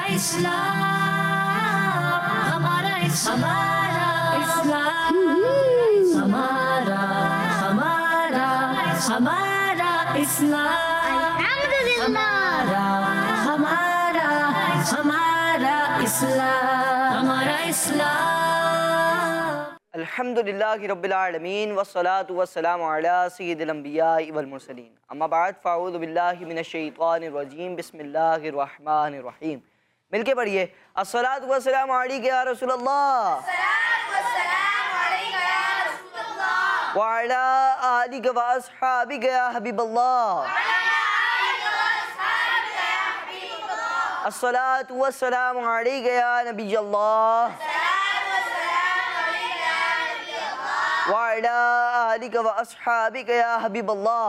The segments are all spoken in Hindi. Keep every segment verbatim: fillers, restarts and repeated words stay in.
इस्लाम, हमारा हमारा इस्लाम, हमारा हमारा हमारा इस्लाम, हमारा हमारा हमारा इस्लाम, हमारा इस्लाम। अल्हम्दुलिल्लाहि रब्बिल आलमीन वस्सलातु वस्सलामु अला सय्यिदिल अंबियाइ वल मुरसलीन, अम्मा बाद फ़अऊज़ु बिल्लाहि मिनश शैतानिर रजीम, बिस्मिल्लाहिर रहमानिर रहीम। मिलके पढ़िए, अस्सलातु वस्सलामु अलैका या रसूलल्लाह, व अला आलिका व अस्हाबिका या हबीबल्लाह, अस्सलातु वस्सलामु अलैका या नबियल्लाह, व अला आलिका व अस्हाबिका या हबीबल्लाह।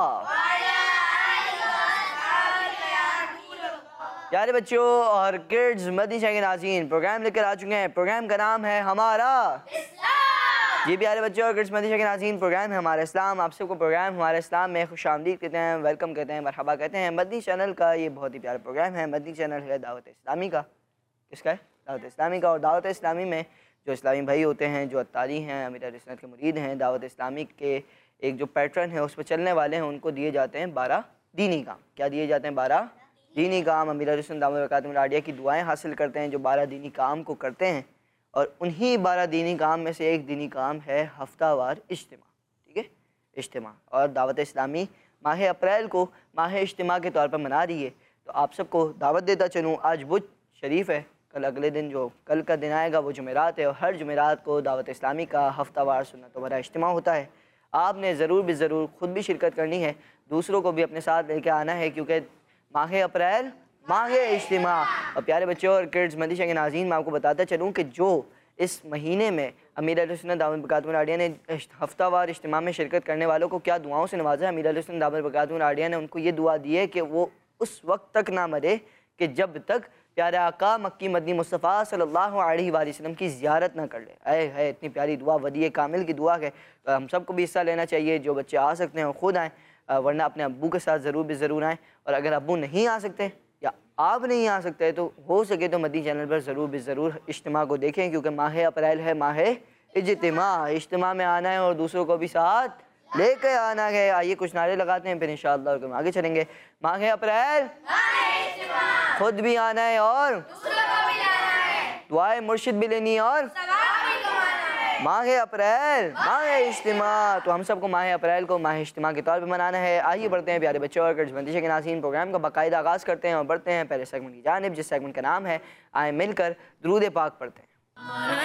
प्यारे बच्चों और किड्स, मदीना के नाज़रीन, प्रोग्राम लेकर आ चुके हैं। प्रोग्राम का नाम है हमारा इस्लाम। जी प्यारे बच्चों और किड्स, मदीना के नाज़रीन, प्रोग्राम है हमारा इस्लाम। आप सबको प्रोग्राम हमारा इस्लाम में खुशामदीद कहते हैं, वेलकम कहते हैं, मरहबा कहते हैं। मदनी चैनल का ये बहुत ही प्यारा प्रोग्राम है। मदनी चैनल है दावत इस्लामी का। किसका है? दावत इस्लामी का। और दावत इस्लामी में जो इस्लामी भाई होते हैं, जो अत्तारी हैं, अमीर रिसनत के मुरीद हैं, दावत इस्लामी के एक जो पैटर्न है उस पर चलने वाले हैं, उनको दिए जाते हैं बारह दीनी काम। क्या दिए जाते हैं? बारह दीनी काम। अमीर रिसनत दामद बरकातुहु लाडिया की दुआएं हासिल करते हैं जो बारह दीनी काम को करते हैं। और उन्हीं बारह दीनी काम में से एक दीनी काम है हफ्तावार इज्तिमा। ठीक है, इज्तिमा। और दावत इस्लामी माह अप्रैल को माह इज्तिमा के तौर पर मना रही है। तो आप सबको दावत देता चलूँ, आज बुध शरीफ है, कल अगले दिन जो कल का दिन आएगा वो जुमेरात है, और हर जुमेरात को दावत इस्लामी का हफ्तावार सुन्नत वाला इज्तिमा होता है। आपने ज़रूर भी ज़रूर ख़ुद भी शिरकत करनी है, दूसरों को भी अपने साथ लेके आना है, क्योंकि माह अप्रैल माह इज्तिमा। और प्यारे बच्चों और किड्स, मदीना के नाज़रीन, मैं आपको बताता चलूँ कि जो इस महीने में अमीर अहलुसुन्नत दामद बरकातुहु लाडिया ने हफ्तावार इज्तिमा में शिरकत करने वालों को क्या दुआओं से नवाजा है। अमीर अहलुसुन्नत दामद बरकातुहु लाडिया ने उनको ये दुआ दी है कि वो उस वक्त तक ना मरे कि जब तक प्यारे आका मक्की मदनी मुस्तफ़ा सल्लल्लाहु अलैहि वसल्लम की ज़ियारत ना कर ले। आए है इतनी प्यारी दुआ, वदी कामिल की दुआ है। तो हम सबको भी हिस्सा लेना चाहिए। जो बच्चे आ सकते हैं वो खुद आएँ, वरना अपने अब्बू के साथ ज़रूर भी ज़रूर आएँ। और अगर अब्बू नहीं आ सकते या आप नहीं आ सकते तो हो सके तो मदनी चैनल पर ज़रूर भी ज़रूर इज्तिमा को देखें, क्योंकि माह अप्रैल है माह इज्तिमा। इज्तिमा में आना है और दूसरों को भी साथ लेकर आना है। आइए कुछ नारे लगाते हैं, फिर इंशाअल्लाह हम आगे चलेंगे। माह अप्रैल खुद भी आना है और दुआए मुर्शिद भी लेनी है, और माह अप्रैल माह इज्तिमा। तो हम सबको माह अप्रैल को माह इज्तिमा के तौर पे मनाना है। आइए बढ़ते हैं प्यारे बच्चों और मदीना के नाज़रीन, प्रोग्राम का बाकायदा आगाज़ करते हैं और बढ़ते हैं पहले सेगमेंट की जानिब, जिस सेगमेंट का नाम है आए मिलकर दुरूद पाक पढ़ते हैं। हमारा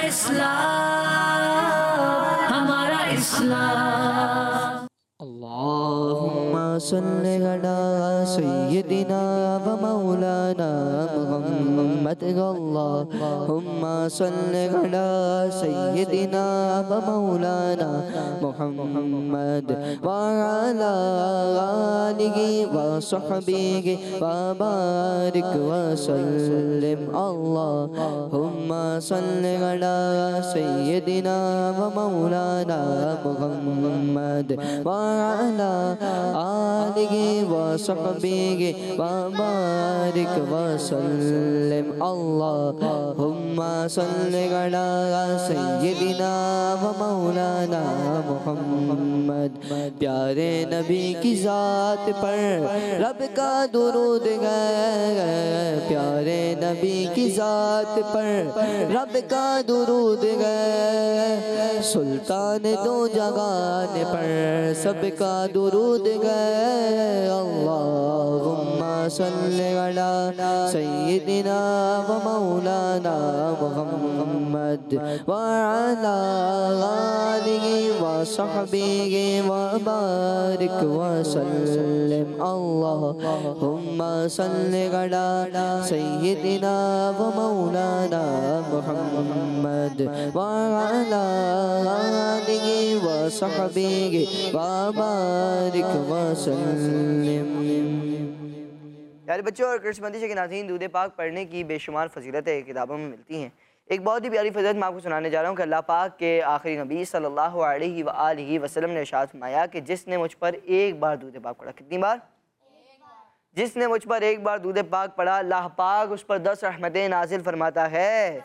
इस्लाम, हमारा इस्लाम। अल्लाहुम्मा सल्लि अला सय्यिदिना व मौलाना मुहम्मद। अल्लाहुम्मा सल्लि अला सय्यिदिना व मौलाना मुहम्मद व अला आलिहि व सहबिहि व बारिक व सल्लिम। अल्लाहुम्मा सल्लि अला सय्यिदिना व मौलाना मुहम्मद व अला आलिहि व सहबिहि व बारिक व सल्लिम। अल्लाहुम्मा सल्लि अला सय्यिदिना व मौलाना मुहम्मद। प्यारे नबी की ज़ात पर रब का दुरूद है, प्यारे नबी की ज़ात पर रब का दुरूद है। सुल्तान दो जहान पर सबका दुरूद गए। अल्लाहुम्मा सल्लि अला सय्यिदिना व मौलाना मुहम्मद व अला आलिहि व सहबिहि व बारिक व सल्लिम। अल्लाहुम्मा सल्लि अला सय्यिदिना व मौलाना मुहम्मद व अला आलिहि व सहबिहि व बारिक व सल्लिम। प्यारे बच्चों और कृष्ण मदीना के नाज़रीन, दूध पाक पढ़ने की बेशुमार फजीलतें किताबों में मिलती हैं। एक बहुत ही प्यारी फजीलत मैं आपको सुनाने जा रहा हूँ कि अल्लाह पाक के आखिरी नबी सल्लल्लाहु अलैहि वसल्लम ने इरशाद फरमाया कि जिसने मुझ पर एक बार दूध पाक पढ़ा, कितनी बार? जिसने मुझ पर एक बार दूध पाक पढ़ा अल्लाह पाक उस पर दस रहमतें नाजिल फरमाता है,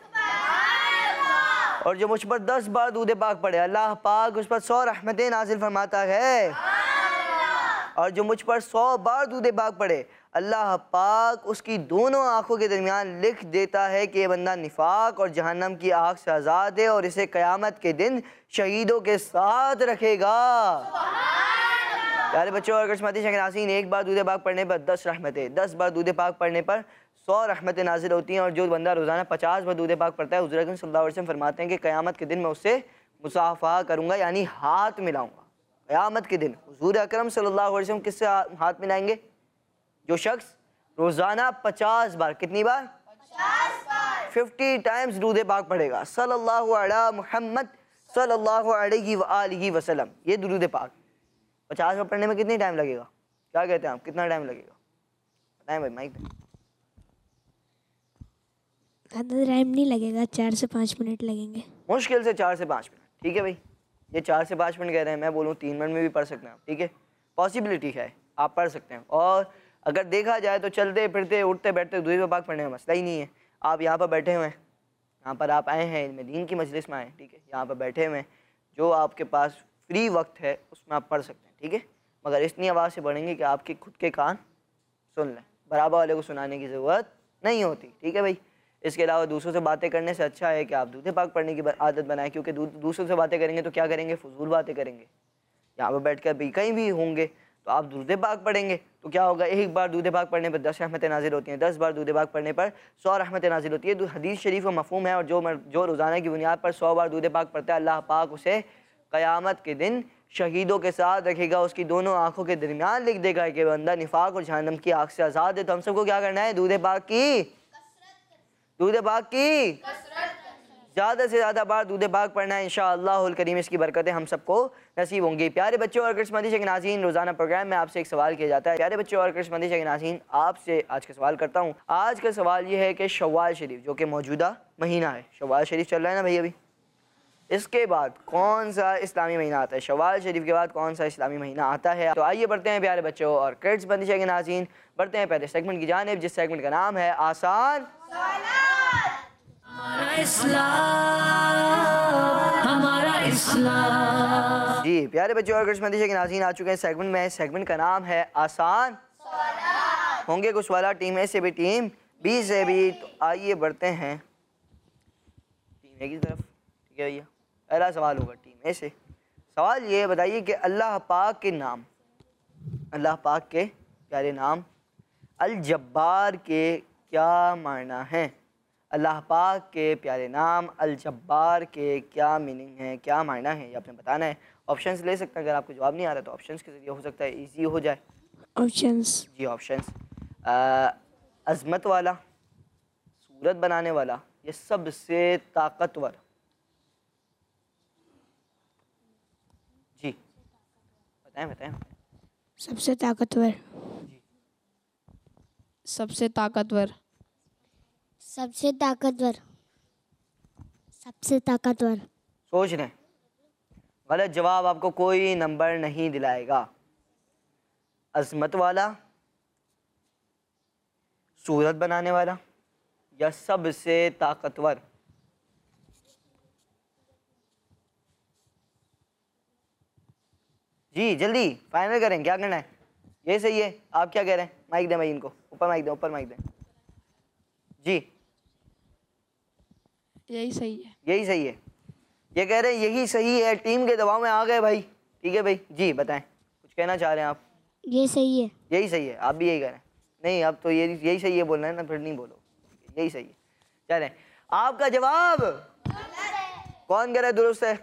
और जो मुझ पर दस बार दूध पाक पढ़े अल्लाह पाक उस पर सौ रहमतें नाजिल फरमाता है, और जो मुझ पर सौ बार दूध पाक पढ़े अल्लाह पाक उसकी दोनों आँखों के दरमियान लिख देता है कि ये बंदा निफाक और जहन्नम की आग से आज़ाद है और इसे क़यामत के दिन शहीदों के साथ रखेगा। प्यारे बच्चों और किस्मती शनासीन, एक बार दूध पाक पढ़ने पर दस रहमतें, दस बार दूध पाक पढ़ने पर सौ रहमतें नाजिल होती हैं, और जो बंदा रोज़ाना पचास बार दूध पाक पढ़ता है हुज़ूर अकरम सल्लल्लाहु अलैहि वसल्लम फरमाते हैं कि क़यामत के दिन मैं उससे मुसाफ़ा करूँगा, यानी हाथ मिलाऊँगा। क़यामत के दिन हुज़ूर अकरम सल्लल्लाहु अलैहि वसल्लम किससे हाथ मिलाएंगे? जो शख्स रोज़ाना पचास बार, कितनी बार? पचास बार, फिफ्टी टाइम्स दूध पाक पढ़ेगा सल्लल्लाहु अला मुहम्मद सल्लल्लाहु अलैहि व आलिहि वसल्लम। ये दुरूद पाक पचास बार पढ़ने में कितनी टाइम लगेगा? क्या कहते हैं आप, कितना टाइम लगेगा बताएं भाई माइक पे। ज़्यादा टाइम नहीं लगेगा, चार से पाँच मिनट लगेंगे। मुश्किल से चार से पाँच मिनट, ठीक है भाई। ये चार से पाँच मिनट कह रहे हैं, मैं बोलूँ तीन मिनट में भी पढ़ सकते हैं आप, ठीक है, पॉसिबिलिटी है, आप पढ़ सकते हैं। और अगर देखा जाए तो चलते फिरते उठते बैठते दूध पाक पढ़ने का मसला ही नहीं है। आप यहाँ पर बैठे हुए हैं, यहाँ पर आप आए हैं इल्म दीन की मजलिस में आए, ठीक है, यहाँ पर बैठे हुए हैं, जो आपके पास फ्री वक्त है उसमें आप पढ़ सकते हैं, ठीक है, मगर इतनी आवाज़ से पढ़ेंगे कि आपके खुद के कान सुन लें, बराबर वाले को सुनाने की ज़रूरत नहीं होती, ठीक है भाई। इसके अलावा दूसरों से बातें करने से अच्छा है कि आप दूध पाक पढ़ने की आदत बनाएं, क्योंकि दूसरों से बातें करेंगे तो क्या करेंगे, फजूल बातें करेंगे। यहाँ पर बैठ कर भी कहीं भी होंगे तो आप दूध पाक पढ़ेंगे तो क्या होगा, एक बार दूध पाक पढ़ने पर दस रहमतें नाजिल होती हैं, दस बार दूध पाक पढ़ने पर सौ रहमतें नाजिल होती है। हदीस शरीफ का मफहूम है, और जो जो रोज़ाना की बुनियाद पर सौ बार दूध पाक पढ़ता है अल्लाह पाक उसे क़यामत के दिन शहीदों के साथ रखेगा, उसकी दोनों आँखों के दरमियान लिख देगा कि बंदा निफाक और जहन्नम की आग से आज़ाद है। तो हम सबको क्या करना है, दूध पाक की दूध पाक की ज़्यादा से ज़्यादा बार दूध पाक पढ़ना है, इंशाअल्लाहुल करीम इसकी बरकतें हम सबको नसीब होंगी। प्यारे बच्चों और किस्मती शक नाज़रीन, रोज़ाना प्रोग्राम में आपसे एक सवाल किया जाता है। प्यारे बच्चों और किस्मती शक नाज़रीन, आपसे आज का सवाल करता हूँ। आज का सवाल ये है कि शव्वाल शरीफ जो कि मौजूदा महीना है, शव्वाल शरीफ चल रहा है ना भाई अभी, इसके बाद कौन सा इस्लामी महीना आता है? शव्वाल शरीफ के बाद कौन सा इस्लामी महीना आता है? तो आइए बढ़ते हैं प्यारे बच्चों और किड्स बंदिशा के नाज़रीन, बढ़ते हैं पहले सेगमेंट की जानिब, जिस सेगमेंट का नाम है आसान हमारा इस्लाम, हमारा इस्लाम। जी प्यारे बच्चों और किड्स बंदिशा के नाज़रीन, आ चुके हैं सेगमेंट में। सेगमेंट का नाम है आसान होंगे कुछ वाला, टीम ए से भी टीम बी से भी। तो आइए बढ़ते हैं टीम ए की तरफ, ठीक है भैया। पहला सवाल होगा टीम ए से। सवाल ये बताइए कि अल्लाह पाक के नाम, अल्लाह पाक के प्यारे नाम अल जब्बार के क्या मायना है? अल्लाह पाक के प्यारे नाम अल जब्बार के क्या मीनिंग है, क्या मायना है, ये आपने बताना है। ऑप्शंस ले सकते हैं, अगर आपको जवाब नहीं आ रहा तो ऑप्शंस के ज़रिए हो सकता है इजी हो जाए। ऑप्शंस जी ऑप्शंस, अज़मत वाला, सूरत बनाने वाला, ये सबसे ताकतवर। जी बताएं बताएं। सबसे ताकतवर, सबसे ताकतवर, सबसे ताकतवर, सबसे ताकतवर। सोच लें, गलत जवाब आपको कोई नंबर नहीं दिलाएगा। अज़मत वाला, सूरत बनाने वाला या सबसे ताकतवर? जी जल्दी फाइनल करें, क्या करना है? ये सही है, आप क्या कह रहे हैं? माइक दें भाई इनको, ऊपर माइक दें, ऊपर माइक दें। जी यही सही है, यही सही है, ये कह रहे हैं यही सही है। टीम के दबाव में आ गए भाई, ठीक है भाई। जी बताएं, कुछ कहना चाह रहे हैं आप? ये सही है, यही सही है, आप भी यही कह रहे हैं? नहीं, अब तो ये यही सही है बोलना है ना, फिर नहीं बोलो, यही सही है। चलें, आपका जवाब कौन कह रहा है दुरुस्त है?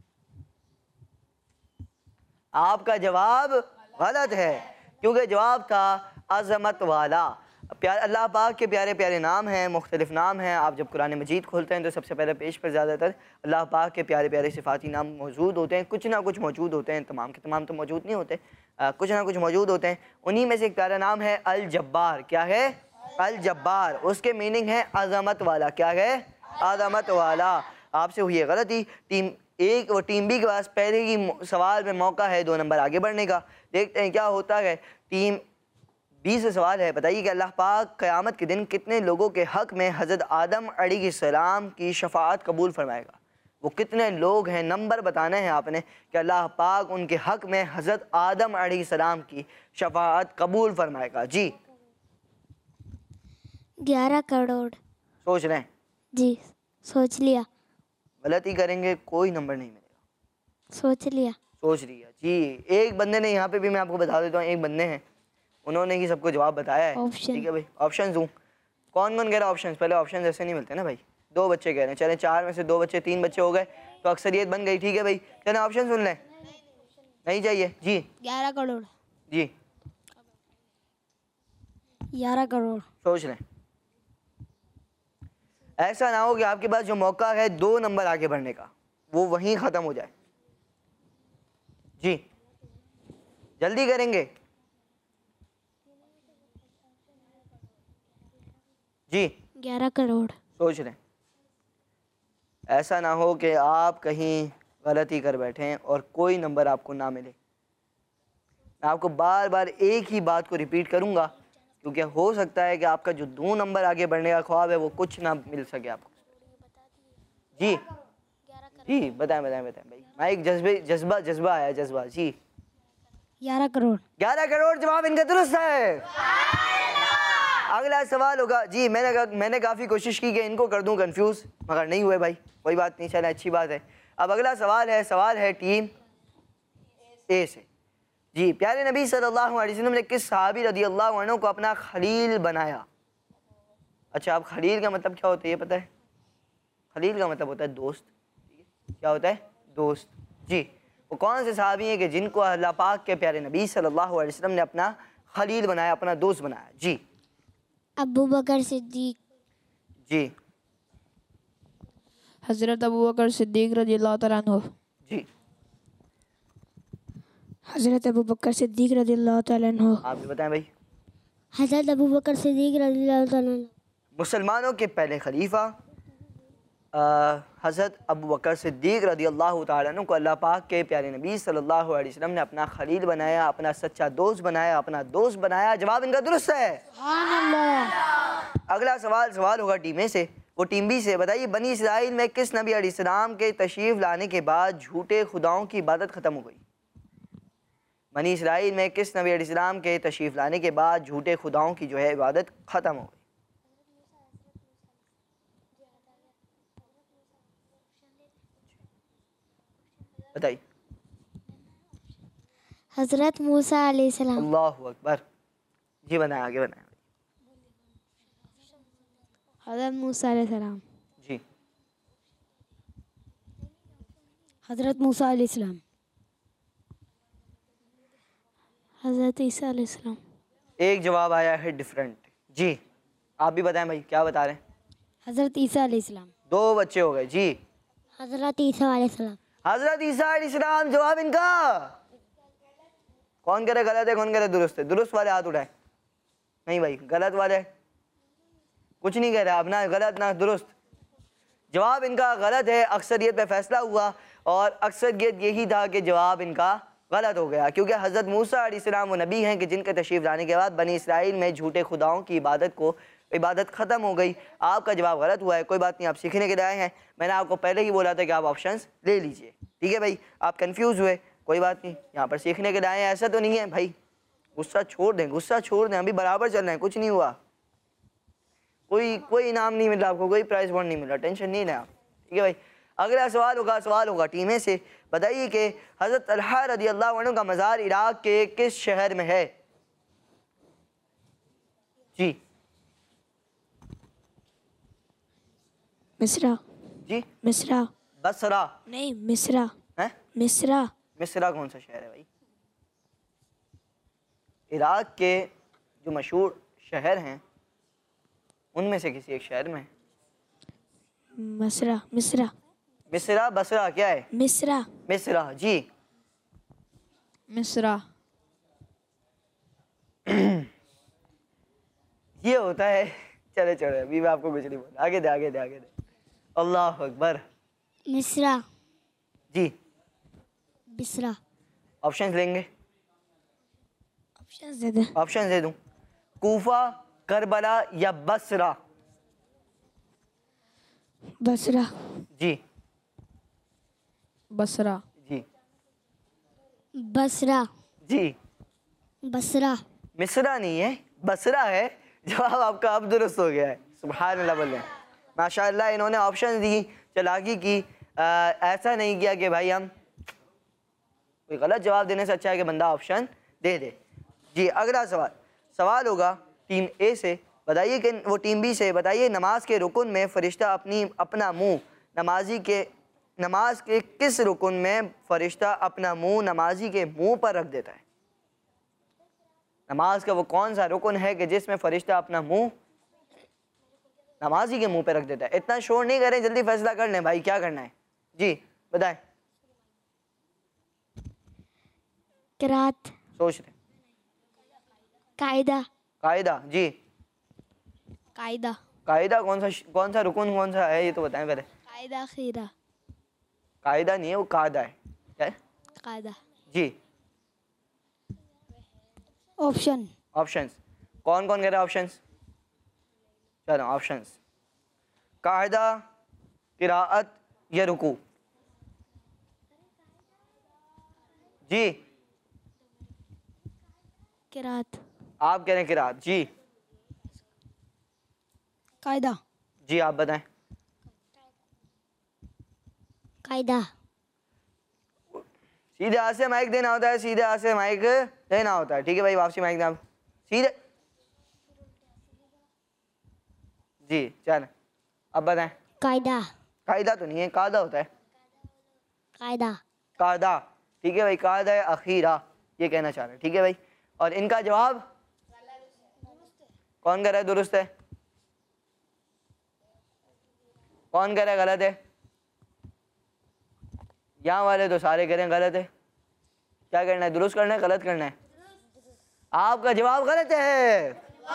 आपका जवाब गलत है, क्योंकि जवाब था अज़मत वाला। प्यार अल्लाह पाक के प्यारे प्यारे नाम हैं, मुख्तलिफ नाम हैं। आप जब कुरान मजीद खोलते हैं तो सबसे पहले पेज पर ज़्यादातर अल्लाह पाक के प्यारे प्यारे सिफाती नाम मौजूद होते हैं। कुछ ना कुछ मौजूद होते हैं, तमाम के तमाम तो मौजूद नहीं होते, आ, कुछ ना कुछ मौजूद होते हैं। उन्हीं में से एक प्यारा नाम है अल जब्बार। क्या है? अल जब्बार। उसके मीनिंग है अज़मत वाला। क्या है? अज़मत वाला। आपसे हुई है गलती। टीम एक और टीम बी के पास पहले ही सवाल में मौका है दो नंबर आगे बढ़ने का। देखते हैं क्या होता है। टीम बीस से सवाल है, बताइए कि अल्लाह पाक क़यामत के दिन कितने लोगों के हक़ में हज़रत आदम अलैहिस्सलाम की शफ़ाअत कबूल फरमाएगा। वो कितने लोग हैं, नंबर बताना है आपने कि अल्लाह पाक उनके हक़ में हज़रत आदम अलैहिस्सलाम की शफ़ाअत कबूल फरमाएगा। जी ग्यारह करोड़। सोच रहे हैं? जी सोच लिया। गलती करेंगे कोई नंबर नहीं मिलेगा। सोच लिया। सोच लिया जी। एक बंदे ने, यहाँ पे भी मैं आपको बता देता हूँ, एक बंदे हैं, उन्होंने ही सबको जवाब बताया है। ऑप्शन। ठीक है भाई, ऑप्शन दूँ? कौन कौन कह रहा है ऑप्शन? पहले ऑप्शन ऐसे नहीं मिलते ना भाई। दो बच्चे कह रहे हैं, चले चार में से दो बच्चे, तीन बच्चे हो गए तो अक्सरियत बन गई। ठीक है भाई, चले ऑप्शन सुन लें। नहीं चाहिए जी? ग्यारह करोड़। जी ग्यारह करोड़। सोच लें। ऐसा ना हो कि आपके पास जो मौका है दो नंबर आगे बढ़ने का, वो वहीं ख़त्म हो जाए। जी जल्दी करेंगे? जी ग्यारह करोड़। सोच लें। ऐसा ना हो कि आप कहीं गलती कर बैठें और कोई नंबर आपको ना मिले। मैं आपको बार बार एक ही बात को रिपीट करूंगा क्योंकि हो सकता है कि आपका जो दो नंबर आगे बढ़ने का ख्वाब है वो कुछ ना मिल सके आपको। जी जी बताएं बताएं बताएं भाई, माइक जज्बे जज्बा जज्बा आया जज्बा। जी ग्यारह करोड़। ग्यारह करोड़ जवाब इनका दुरुस्त है। अगला सवाल होगा जी। मैंने मैंने काफ़ी कोशिश की कि इनको कर दूं कंफ्यूज, मगर नहीं हुए भाई। कोई बात नहीं, चले अच्छी बात है। अब अगला सवाल है, सवाल है टीम ए से। जी प्यारे नबी सल्लल्लाहु अलैहि वसल्लम ने किस सहाबी रदियल्लाहु अन्हु को अपना खलील बनाया? अच्छा, अब खलील का मतलब क्या होता है ये पता है? खलील का मतलब होता है दोस्त। क्या होता है? दोस्त। जी वो कौन से सहाबी हैं कि जिनको अल्लाह पाक के प्यारे नबी सल्लल्लाहु अलैहि वसल्लम ने अपना खलील बनाया, अपना दोस्त बनाया? जी अबू बकर सिद्दीक। जी हज़रत अबू बकर सिद्दीक रज़ियल्लाहु तआला अन्हु। जी हज़रत अबू बकर सिद्दीक रज़ियल्लाहु तआला अन्हु। आप भी बताएं भाई। हज़रत अबू बकर सिद्दीक रज़ियल्लाहु तआला अन्हु। मुसलमानों के पहले खलीफा हज़रत अबू बकर सिद्दीक रज़ियल्लाहु तआला अन्हु को अल्लाह पाक के प्यारे नबी सल्लल्लाहु अलैहि वसल्लम ने अपना खलील बनाया, अपना सच्चा दोस्त बनाया, अपना दोस्त बनाया। जवाब इनका दुरुस्त है। अगला सवाल सवाल होगा टीम ए से, वो टीम बी से। बताइए बनी इसराइल में किस नबी अलैहिस्सलाम के तशरीफ़ लाने के बाद झूठे खुदाओं की इबादत ख़त्म हो गई? बनी इसराइल में किस नबी अलैहिस्सलाम के तशरीफ़ लाने के बाद झूठे खुदाओं की जो है इबादत ख़त्म हो गई? बताइए। हज़रत मूसा अलैहिस्सलाम। अल्लाहु अकबर। जी बनाए, आगे बनाए। हज़रत मूसा अलैहिस्सलाम। जी हज़रत मूसा अलैहिस्सलाम। हज़रत ईसा अलैहिस्सलाम। एक जवाब आया है डिफरेंट। जी आप भी बताएं भाई, क्या बता रहे हैं? हज़रत ईसा अलैहिस्सलाम। दो बच्चे हो गए। जी हज़रत ईसा अलैहिस्सलाम। हजरत ईसा अलैहिस्सलाम। जवाब इनका कौन कह रहा है गलत है, कौन कह रहा है दुरुस्त है? दुरुस्त वाले हाथ उठाए। नहीं भाई, गलत वाले कुछ नहीं कह रहा, अपना गलत ना दुरुस्त। जवाब इनका गलत है। अक्सरियत पे फैसला हुआ और अक्सरियत यही था कि जवाब इनका गलत हो गया, क्योंकि हज़रत मूसा अलैहिस्सलाम वो नबी हैं कि जिनके तशरीफ़ लाने के बाद बनी इसराइल में झूठे खुदाओं की इबादत को इबादत ख़त्म हो गई। आपका जवाब गलत हुआ है, कोई बात नहीं, आप सीखने के लिए आए हैं। मैंने आपको पहले ही बोला था कि आप ऑप्शंस ले लीजिए। ठीक है भाई, आप कंफ्यूज हुए, कोई बात नहीं, यहाँ पर सीखने के लिए आए हैं। ऐसा तो नहीं है भाई, गुस्सा छोड़ दें, गुस्सा छोड़ दें, अभी बराबर चल रहे हैं, कुछ नहीं हुआ। कोई कोई इनाम नहीं मिला आपको, कोई प्राइज बॉन्ड नहीं मिला, टेंशन नहीं लें आप। ठीक है भाई, अगला सवाल होगा सवाल होगा टीम ए से। बताइए कि हज़रत तलहा रज़ियल्लाहु अन्हु का मज़ार इराक़ के किस शहर में है? जी मिस्रा। जी मिस्रा। बसरा नहीं मिस्रा। है? मिस्रा। मिस्रा कौन सा शहर है भाई? इराक़ के जो मशहूर शहर हैं उनमें से किसी एक शहर में। मिस्रा। मिस्रा। मिस्रा बसरा क्या है? मिस्रा। मिस्रा। जी मिस्रा। ये होता है। चले चले, अभी मैं आपको कुछ नहीं बोला, आगे दे आगे दे आगे दे। अल्लाह अकबर। मिस्रा। जी बिसरा। ऑप्शंस लेंगे? ऑप्शन दे दे। ऑप्शन दे दूं? कूफा, करबला या बसरा? बसरा। जी बसरा। जी बसरा। जी बसरा। मिस्रा नहीं है, बसरा है। जवाब आपका अब दुरुस्त हो गया है। सुभान अल्लाह बोले, माशाअल्लाह। इन्होंने ऑप्शन दी, चालाकी की, आ, ऐसा नहीं किया कि भाई हम कोई गलत जवाब देने से अच्छा है कि बंदा ऑप्शन दे दे। जी अगला सवाल सवाल होगा टीम ए से। बताइए कि वो टीम बी से बताइए, नमाज के रुकन में फरिश्ता अपनी अपना मुंह नमाजी के नमाज के किस रुकन में फरिश्ता अपना मुंह नमाजी के मुंह पर रख देता है? नमाज का वो कौन सा रुकन है कि जिसमें फरिश्ता अपना मुंह नमाजी के मुंह पे रख देता है? इतना शोर नहीं करें, जल्दी फैसला कर लें भाई, क्या करना है? जी बताएं। किरात। सोच रहे। कायदा। कायदा। जी कायदा। कायदा कौन सा कौन सा रुकन कौन सा है ये तो बताएं पहले। कायदा खीरा। कायदा नहीं है, वो कायदा है। क्या है? कायदा। जी ऑप्शन। ऑप्शंस कौन कौन कह रहा है? ऑप्शंस चलो ऑप्शंस, कायदा, किराअत या रुकू? जी किरात। आप कह रहे हैं किराअत। जी कायदा। जी आप बताएं। कायदा। सीधे हाथ से माइक देना होता है, सीधे हाथ से माइक देना होता है। ठीक है भाई, वापसी माइक देना सीधे। जी चल अब बताएं। कायदा। कायदा तो नहीं है, कायदा होता है। कायदा। कायदा ठीक है भाई, कायदा है अखीरा, ये कहना चाह रहे हैं। ठीक है भाई, और इनका जवाब कौन कह रहा है दुरुस्त है? कौन कह रहा है गलत है? यहाँ वाले तो सारे कह रहे हैं गलत है। क्या करना है? दुरुस्त करना है, गलत करना है? आपका जवाब गलत है,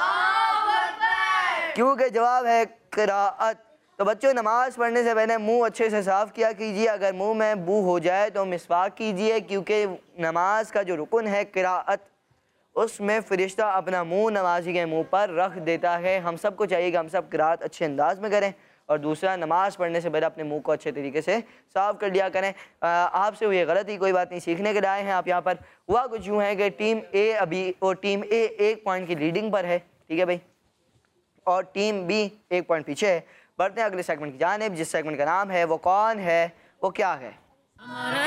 क्योंकि जवाब है किराअत। तो बच्चों, नमाज पढ़ने से पहले मुंह अच्छे से साफ़ किया कीजिए। अगर मुंह में बू हो जाए तो मिसवाक कीजिए, क्योंकि नमाज का जो रुकन है किराअत, उसमें फरिश्ता अपना मुंह नमाजी के मुंह पर रख देता है। हम सबको चाहिए कि हम सब किराअत अच्छे अंदाज में करें। और दूसरा, नमाज पढ़ने से पहले अपने मुंह को अच्छे तरीके से साफ़ कर लिया करें। आपसे हुई गलती कोई बात नहीं, सीखने के लिए आए हैं आप यहाँ पर। हुआ कुछ यूँ है कि टीम ए अभी और टीम ए एक पॉइंट की लीडिंग पर है। ठीक है भाई, और टीम बी एक पॉइंट पीछे है। बढ़ते हैं अगले सेगमेंट की जानिब, जिस सेगमेंट का नाम है वो कौन है वो क्या है। हमारा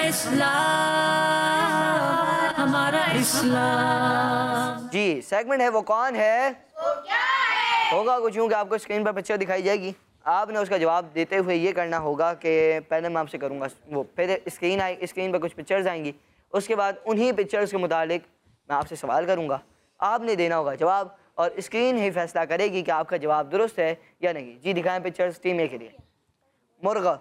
इस्लाम, हमारा इस्लाम। जी सेगमेंट है वो कौन है वो क्या है। होगा कुछ यूँ कि आपको स्क्रीन पर पिक्चर दिखाई जाएगी, आपने उसका जवाब देते हुए ये करना होगा कि पहले मैं आपसे करूँगा वो, फिर स्क्रीन आई स्क्रीन पर कुछ पिक्चर्स आएंगी, उसके बाद उन्हीं पिक्चर्स के मुतालिक मैं आपसे सवाल करूँगा, आपने देना होगा जवाब, और स्क्रीन ही फैसला करेगी कि आपका जवाब दुरुस्त है या नहीं। जी दिखाएं पिक्चर्स टीम ए के लिए। मुर्गा,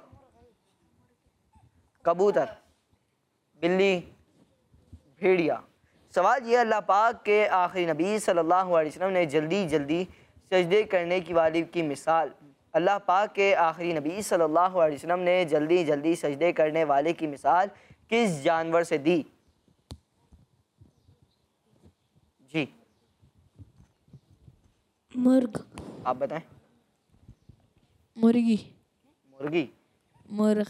कबूतर, बिल्ली, भेड़िया। सवाल ये, अल्लाह पाक के आखिरी नबी सल्लल्लाहु अलैहि वसल्लम ने जल्दी जल्दी सजदे करने की वाली की मिसाल अल्लाह पाक के आखिरी नबी सल्लल्लाहु अलैहि वसल्लम ने जल्दी जल्दी सजदे करने वाले की मिसाल किस जानवर से दी? जी मुर्ग। आप बताएं। मुर्गी। मुर्गी। मुर्ग।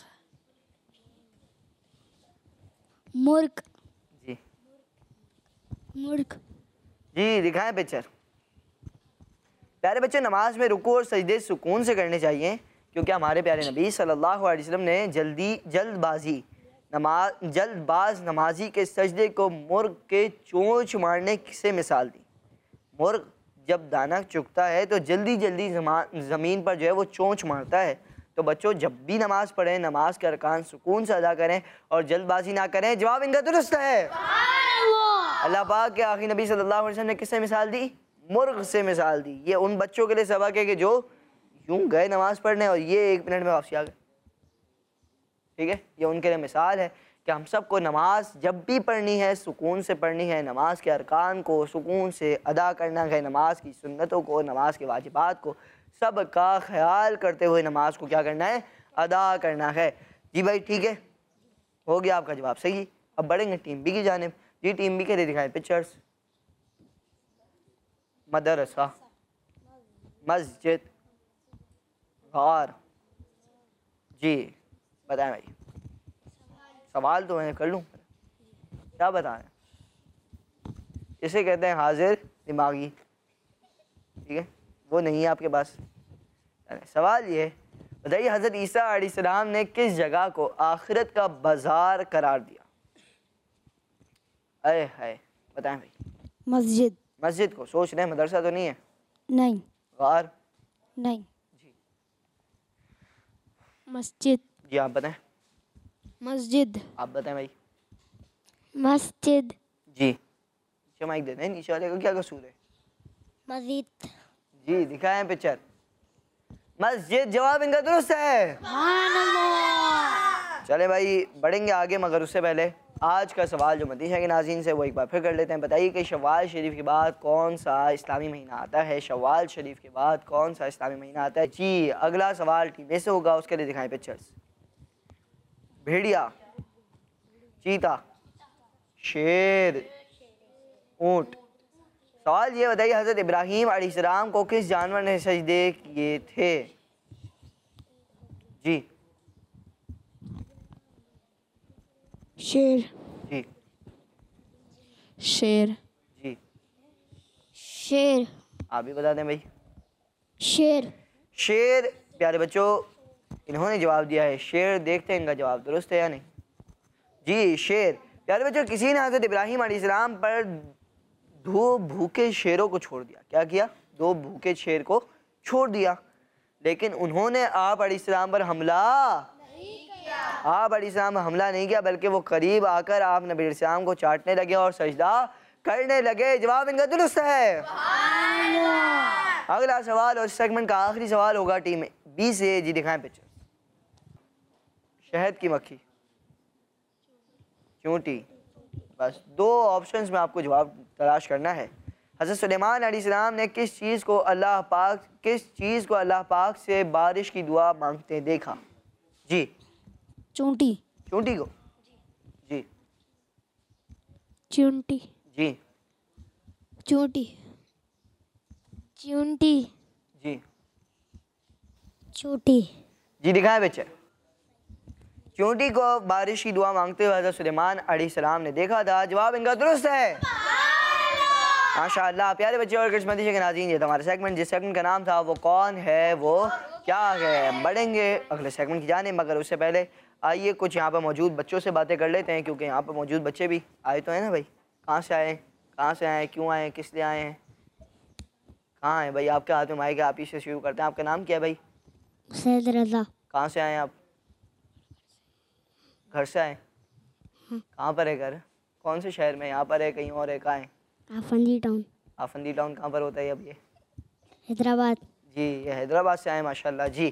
मुर्ग। जी मुर्ग। जी दिखाएं पिक्चर। प्यारे बच्चे, नमाज में रुकू और सजदे सुकून से करने चाहिए, क्योंकि हमारे प्यारे नबी सल्लल्लाहु अलैहि वसल्लम ने जल्दी जल्दबाजी नमाज जल्दबाज नमाजी के सजदे को मुर्ग के चोंच मारने से मिसाल दी। मुर्ग जब दाना चुगता है तो जल्दी जल्दी ज़मीन पर जो है वो चोंच मारता है। तो बच्चों, जब भी नमाज पढ़ें, नमाज के अरकान सुकून से अदा करें और जल्दबाजी ना करें। जवाब इनका दुरुस्त है। अल्लाह पाक के आखिरी नबी सल्लल्लाहु अलैहि वसल्लम ने किससे मिसाल दी? मुर्ग से मिसाल दी। ये उन बच्चों के लिए सबक है कि जो यूं गए नमाज पढ़ने और ये एक मिनट में वापसी आ गए। ठीक है, ये उनके लिए मिसाल है कि हम सबको नमाज जब भी पढ़नी है सुकून से पढ़नी है, नमाज के अरकान को सुकून से अदा करना है, नमाज की सुन्नतों को, नमाज के वाजिबात को, सब का ख्याल करते हुए नमाज को क्या करना है? अदा करना है। जी भाई ठीक है, हो गया आपका जवाब सही। अब बढ़ेंगे टीम बी की जानिब। जी टीम बी के लिए दिखाएं पिक्चर्स। मदरसा, मस्जिद, गार। जी बताएं भाई। सवाल तो मैं कर लूँ, क्या बताएं? इसे कहते हैं हाजिर दिमागी, ठीक है, वो नहीं है आपके पास। सवाल ये बताइए, हज़रत ईसा अलैहिस्सलाम ने किस जगह को आखिरत का बाजार करार दिया? अरे है, बताएं भाई। मस्जिद। मस्जिद को सोच रहे हैं, मदरसा तो नहीं है? नहीं। गार? नहीं। जी मस्जिद। जी आप बताएं। मस्जिद। आप बताएं भाई। मस्जिद। जी नीचे माइक देते हैं, नीचे वाले का क्या कसूर है? मस्जिद। जी दिखाएं पिक्चर। मस्जिद जवाब इनका दुरुस्त है। चले भाई बढ़ेंगे आगे, मगर उससे पहले आज का सवाल जो मदीना के नाज़रीन से वो एक बार फिर कर लेते हैं। बताइए कि शव्वाल शरीफ के बाद कौन सा इस्लामी महीना आता है? शव्वाल शरीफ के बाद कौन सा इस्लामी महीना आता है? जी अगला सवाल टीम में से होगा, उसके लिए दिखाएं पिक्चर्स। भेड़िया, चीता, शेर, ऊँट। सवाल ये बताइए, हज़रत इब्राहीम अलैहिस्सलाम को किस जानवर ने सजदे किए थे? जी शेर। जी शेर। जी शेर। आप भी बता दें भाई। शेर। शेर। प्यारे बच्चों इन्होंने जवाब दिया है शेर। देखते हैं इनका जवाब दुरुस्त है या नहीं। जी शेर। प्यारे बच्चों किसी ने हज़रत इब्राहीम अलैहिस्सलाम पर दो भूखे शेरों को छोड़ दिया। क्या किया? दो भूखे शेर को छोड़ दिया, लेकिन उन्होंने आप अलैहिस्सलाम पर हमला नहीं किया। आप अलैहिस्सलाम पर हमला नहीं किया, बल्कि वो करीब आकर आप नबी अलैहिस्सलाम को चाटने लगे और सजदा करने लगे। जवाब इनका दुरुस्त है। अगला सवाल और सेगमेंट का आखिरी सवाल होगा टीम बी से। जी दिखाएं पिक्चर। शहद की मक्खी, चूंटी। बस दो ऑप्शंस में आपको जवाब तलाश करना है। हज़रत सुलेमान अलैहिस्सलाम ने किस चीज़ को अल्लाह पाक किस चीज़ को अल्लाह पाक से बारिश की दुआ मांगते देखा? जी चूंटी। चूंटी को। जी चूंटी। जी चूंटी। चूंटी। जी चूंटी। जी दिखाएं बच्चे। चूंटी को बारिश की दुआ मांगते हुए हज़रत सुलेमान अलैहिस्सलाम ने देखा था। जवाब इनका दुरुस्त है। माशाअल्लाह। प्यारे बच्चे और किस्मती के नाज़रीन, ये हमारा सेगमेंट जिस सेगमेंट का नाम था वो कौन है वो क्या है। बढ़ेंगे अगले सेगमेंट की जाने, मगर उससे पहले आइए कुछ यहाँ पर मौजूद बच्चों से बातें कर लेते हैं, क्योंकि यहाँ पर मौजूद बच्चे भी आए तो हैं ना भाई। कहाँ से आए, कहाँ से आए, क्यों आए, किस लिए आए हैं, कहाँ हैं भाई? आपके हाथ में माइक है, आप ही से शुरू करते हैं। आपका नाम क्या है भाई? सैयद रज़ा। कहाँ से आए आप? घर से आए? कहाँ पर है घर? कौन से शहर में? यहाँ पर है, कहीं और है? कहाँ है? आफंदी टाउन। आफंदी टाउन कहाँ पर होता है अब ये? हैदराबाद। जी ये हैदराबाद से आए, माशाल्लाह। जी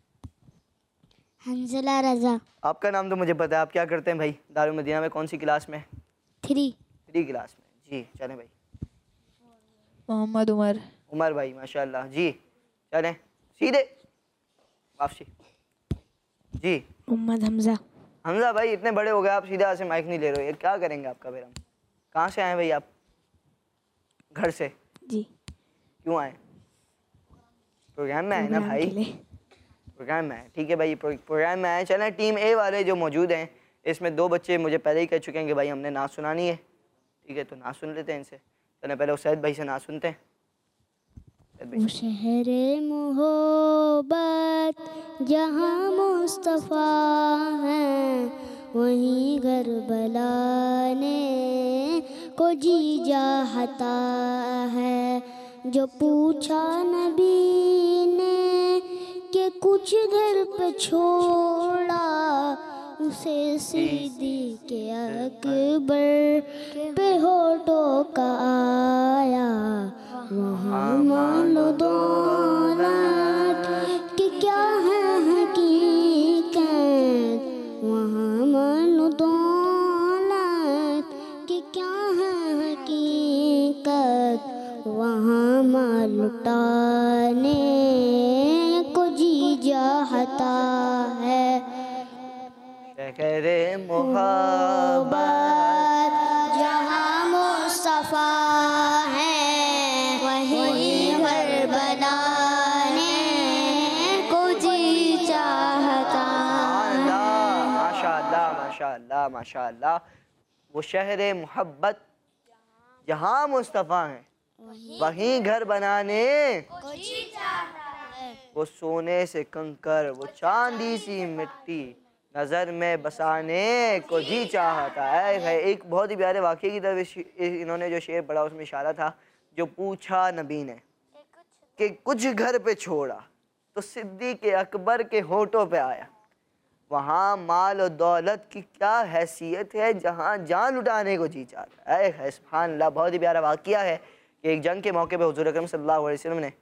हंसला रज़ा। आपका नाम तो मुझे पता है, आप क्या करते हैं भाई? दारुल मदीना में कौन सी क्लास में? थ्री। थ्री क्लास में। जी चलें भाई। मोहम्मद उमर। उमर भाई माशाल्लाह। जी चलें सीधे वापसी। जी मोहम्मद हमजा। हमजा भाई इतने बड़े हो गए आप सीधा से माइक नहीं ले रहे हो, ये क्या करेंगे आपका फिर हम? कहाँ से आए भाई आप? घर से। जी। क्यों आए? प्रोग्राम में आए ना भाई, प्रोग्राम में आए। ठीक है भाई प्रोग्राम में आए। चलें टीम ए वाले जो मौजूद हैं, इसमें दो बच्चे मुझे पहले ही कह चुके हैं कि भाई हमने नाच सुनानी है। ठीक है तो नाच सुन लेते हैं इनसे। चलें पहले उसैद भाई से नाच सुनते हैं। शहरे मोहब्बत जहाँ मुस्तफ़ा है, वहीं करबला ने को जी चाहता है। जो पूछा नबी ने कि कुछ घर पे छोड़ा, उसे सिद्दीक़ अकबर पे होठों का आया। वहाँ मानो दौलत कि क्या है हकीकत, वहाँ मानो दौलत कि क्या है हकीकत, वहाँ माल लुटाने को जी चाहता है। शहरे मोहब्बत जहाँ मुस्तफ़ा है, वहीं माशाअल्लाह माशाअल्लाह। वो शहर मोहब्बत जहाँ मुस्तफ़ा हैं वहीं घर बनाने वो सोने से कंकर वो चांदी सी मिट्टी नज़र में बसाने को जी चाहता है। एक बहुत ही प्यारे वाक़े की तरफ इन्होंने जो शेर पढ़ा उसमें इशारा था। जो पूछा नबी ने कि कुछ घर पे छोड़ा तो सिद्दीक़ अकबर के होठों पे आया। वहाँ माल और दौलत की क्या हैसियत है जहाँ जान लुटाने को जी चाहता है। सुभान अल्लाह। बहुत ही प्यारा वाक़या है कि एक जंग के मौके पे हुज़ूर अकरम सल्लल्लाहु अलैहि वसल्लम ने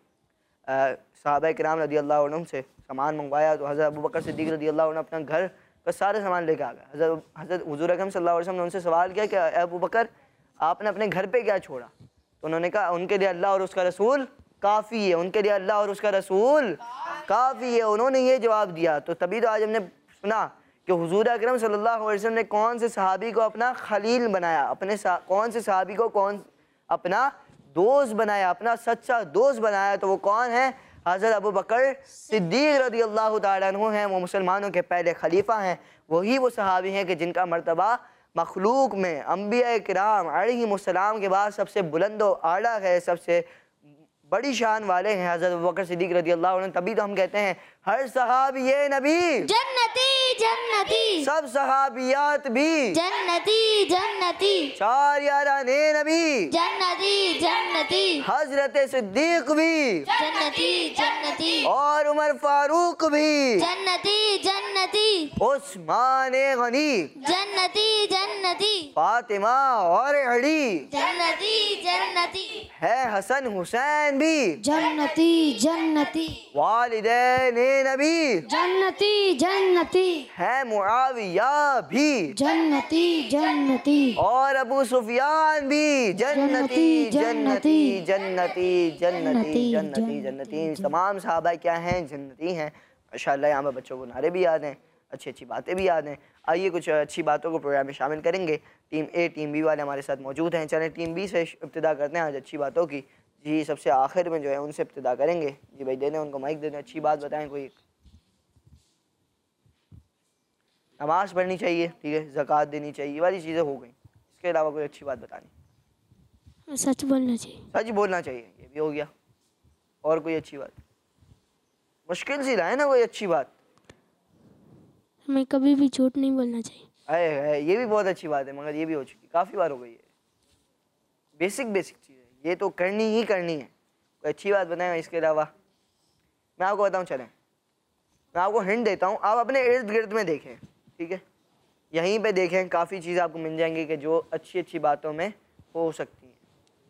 सहाबा किराम रज़ी अल्लाह अन्हुम से सामान मंगवाया तो हज़रत अबू बकर सिद्दीक़ रज़ी अल्लाह अन्हु अपना घर का सारे सामान लेकर आ गए। हज़रत हज़रत हुज़ूर अकरम सल्लल्लाहु अलैहि वसल्लम ने उनसे सवाल किया कि अबू बकर आपने अपने घर पे क्या छोड़ा? तो उन्होंने कहा उनके लिए अल्लाह और उसका रसूल काफ़ी है, उनके लिए अल्लाह और उसका रसूल काफ़ी है। उन्होंने ये जवाब दिया। तो तभी तो आज हमने सुना कि हुज़ूर अकरम सल्लल्लाहु अलैहि वसल्लम ने कौन से सहाबी को अपना खलील बनाया, अपने कौन से सहाबी को कौन अपना दोस्त बनाया, अपना सच्चा दोस्त बनाया। तो वो कौन है? हज़रत अबू बकर सिद्दीक़ रज़ी अल्लाह तआला अन्हु हैं। वो मुसलमानों के पहले खलीफा हैं। वही वो सहाबी हैं कि जिनका मर्तबा मखलूक में अंबिया किराम अलैहिमुस्सलाम के बाद सबसे बुलंद व आला है, सबसे बड़ी शान वाले हैं हज़रत अबू बकर सिद्दीक़ रज़ी अल्लाह अन्हु। तभी तो हम कहते हैं हर सहाबी ये नबी जन्नती जन्नती, सब सहाबियात भी जन्नती जन्नती, चार याराने नबी जन्नती जन्नती, हज़रत सिद्दीक़ भी जन्नती जन्नती, और उमर फारूक भी, जन्नती जन्नती, उस्मान गनी, जन्नती जन्नती, फातिमा और अली, जन्नती जन्नती, है हसन हुसैन भी, जन्नती जन्नती, वालिदैन नबी, जन्नती जन्नती, है मुआविया भी, जन्नती जन्नती, और अबू सुफियान भी, जन्नती जन्नती जन्नती जन्नती जन्नती जन्नती। तमाम सहाबा क्या हैं? जन्नती हैं माशाअल्लाह। यहाँ पर बच्चों को नारे भी याद हैं, अच्छी अच्छी बातें भी याद हैं। आइए कुछ अच्छी बातों को प्रोग्राम में शामिल करेंगे। टीम ए टीम बी वाले हमारे साथ मौजूद हैं। चलें टीम बी से इब्तिदा करते हैं आज अच्छी बातों की। जी सबसे आखिर में जो है उनसे इब्तिदा करेंगे। जी भाई दे दें उनको माइक दे दें, अच्छी बात बताएं कोई। नमाज़ पढ़नी चाहिए, ठीक है, ज़कात देनी चाहिए, ये वाली चीज़ें हो गई। इसके अलावा कोई अच्छी बात बतानी? सच बोलना चाहिए। सच बोलना चाहिए, ये भी हो गया। और कोई अच्छी बात? मुश्किल सी लाए ना कोई अच्छी बात। हमें कभी भी झूठ नहीं बोलना चाहिए। है, है ये भी बहुत अच्छी बात है, मगर ये भी हो चुकी काफ़ी बार हो गई है। बेसिक बेसिक चीज़ है, ये तो करनी ही करनी है। कोई अच्छी बात बताएं इसके अलावा? मैं आपको बताऊं, चलें मैं आपको हिंट देता हूं, आप अपने इर्द गिर्द में देखें, ठीक है, यहीं पे देखें, काफ़ी चीज़ें आपको मिल जाएंगी कि जो अच्छी अच्छी बातों में हो सकती हैं।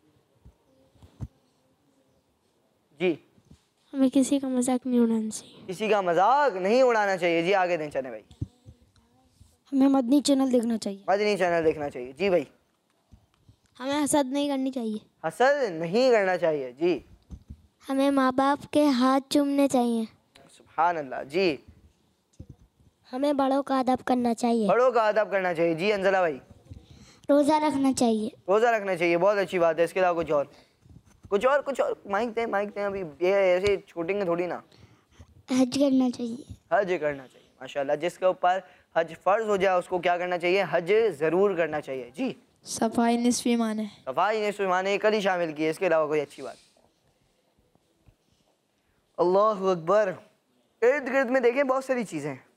जी हमें किसी का मजाक नहीं उड़ाना चाहिए। किसी का मजाक नहीं उड़ाना चाहिए। जी आगे दें, चलें भाई। हमें मदनी चैनल देखना चाहिए। मदनी चैनल देखना चाहिए। जी भाई। हमें हसद नहीं करनी चाहिए। हसद नहीं करना चाहिए। जी। हमें माँ बाप के हाथ चूमने चाहिए। सुभान अल्लाह। जी। हमें बड़ों का अदब करना चाहिए। बड़ों का अदब करना चाहिए। जी अंजला भाई। रोज़ा रखना चाहिए। रोज़ा रखना चाहिए, बहुत अच्छी बात है। इसके अलावा कुछ और? कुछ और कुछ और माइक दें, माइक दें, अभी ये ऐसे छूटेंगे थोड़ी ना। हज करना चाहिए। हज करना चाहिए, माशाल्लाह। जिसके ऊपर हज फ़र्ज हो जाए उसको क्या करना चाहिए? हज ज़रूर करना चाहिए। जी। सफाई निस्फ़ ईमान है। सफाई निस्फ़ ईमान है, कल ही शामिल की है। इसके अलावा कोई अच्छी बात? अल्लाहु अकबर। इर्द गिर्द में देखें बहुत सारी चीज़ें हैं।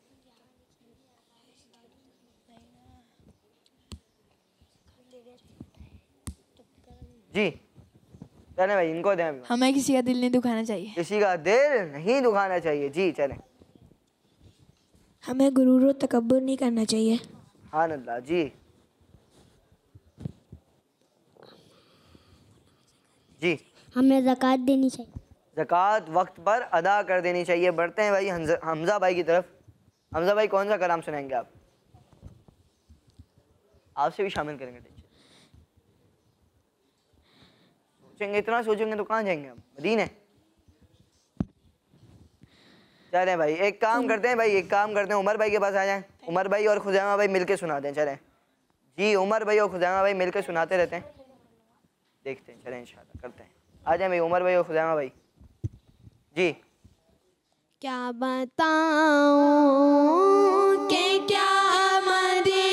जी चलें भाई, इनको दें। हमें किसी का दिल नहीं दुखाना चाहिए। किसी का दिल नहीं दुखाना चाहिए। जी चलें। हमें गुरूर और तकब्बुर नहीं करना चाहिए। सुभान अल्लाह। जी। जी। हमें ज़कात देनी चाहिए। ज़कात वक्त पर अदा कर देनी चाहिए। बढ़ते हैं भाई हमज़ा भाई की तरफ। हमज़ा भाई कौन सा कलाम सुनाएंगे आप? आपसे भी शामिल करेंगे। सोचेंगे, इतना सोचेंगे तो कहाँ जाएंगे हम? मदीने। चलें भाई, एक काम करते हैं भाई, एक काम करते हैं, उमर भाई के पास आ जाएं। उमर भाई और खुज़ैमा भाई मिलके सुना दें। चलें जी, उमर भाई और खुज़ैमा भाई मिलके सुनाते रहते हैं, देखते हैं। चलें इंशाल्लाह करते हैं। आ जाएं भाई उमर भाई और खुज़ैमा भाई। जी। क्या बताऊं कि क्या मदीने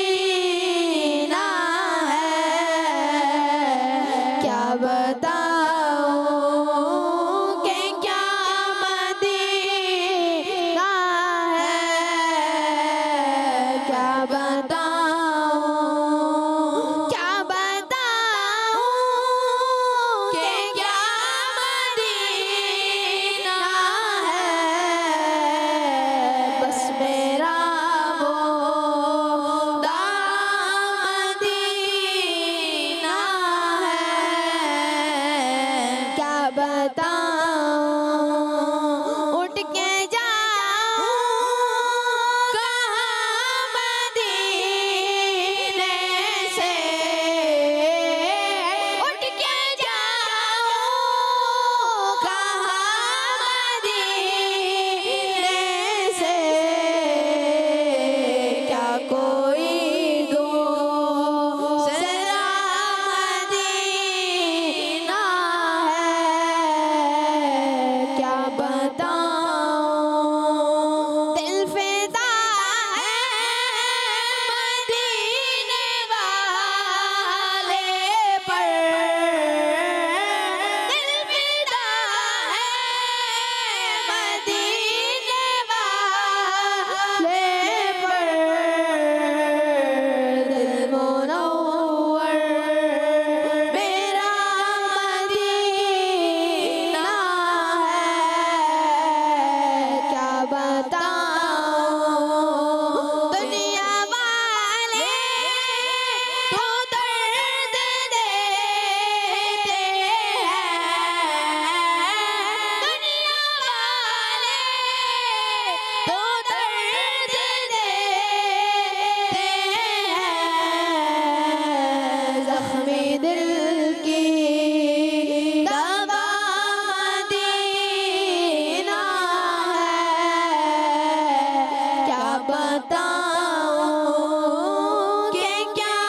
बताऊं कि क्या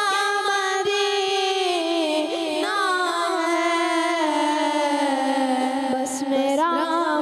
मदीना है, बस मेरा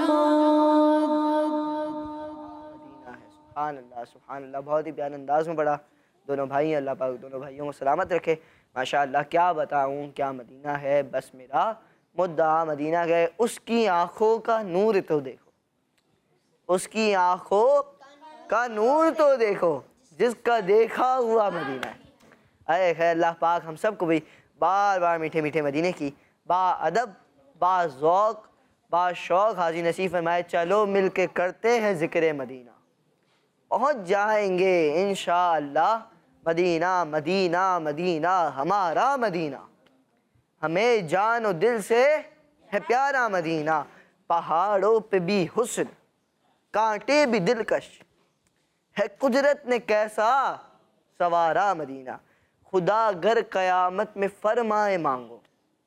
मदीना है। सुभान अल्लाह सुभान अल्लाह, बहुत ही प्यारे अंदाज में पढ़ा दोनों भाई। अल्लाह पाक दोनों भाइयों को सलामत रखे। माशाअल्लाह, क्या बताऊं क्या मदीना है, बस मेरा मुद्दा मदीना गए। उसकी आँखों का नूर तो देखो, उसकी आँखों का नूर तो देखो, जिसका देखा हुआ मदीना है। अरे खैर, अल्लाह पाक हम सबको भी बार बार मीठे मीठे मदीने की बाअदब, बाज़ौक़, बाशौक़ हाज़ी नसीब फरमाए। चलो मिल के करते हैं ज़िक्र मदीना, पहुँच जाएंगे इंशाअल्लाह मदीना। मदीना मदीना हमारा मदीना, हमें जान और दिल से है प्यारा मदीना। पहाड़ों पे भी हुस्न, कांटे भी दिलकश, है कुदरत ने कैसा सवारा मदीना। खुदा अगर क़यामत में फरमाए मांगो,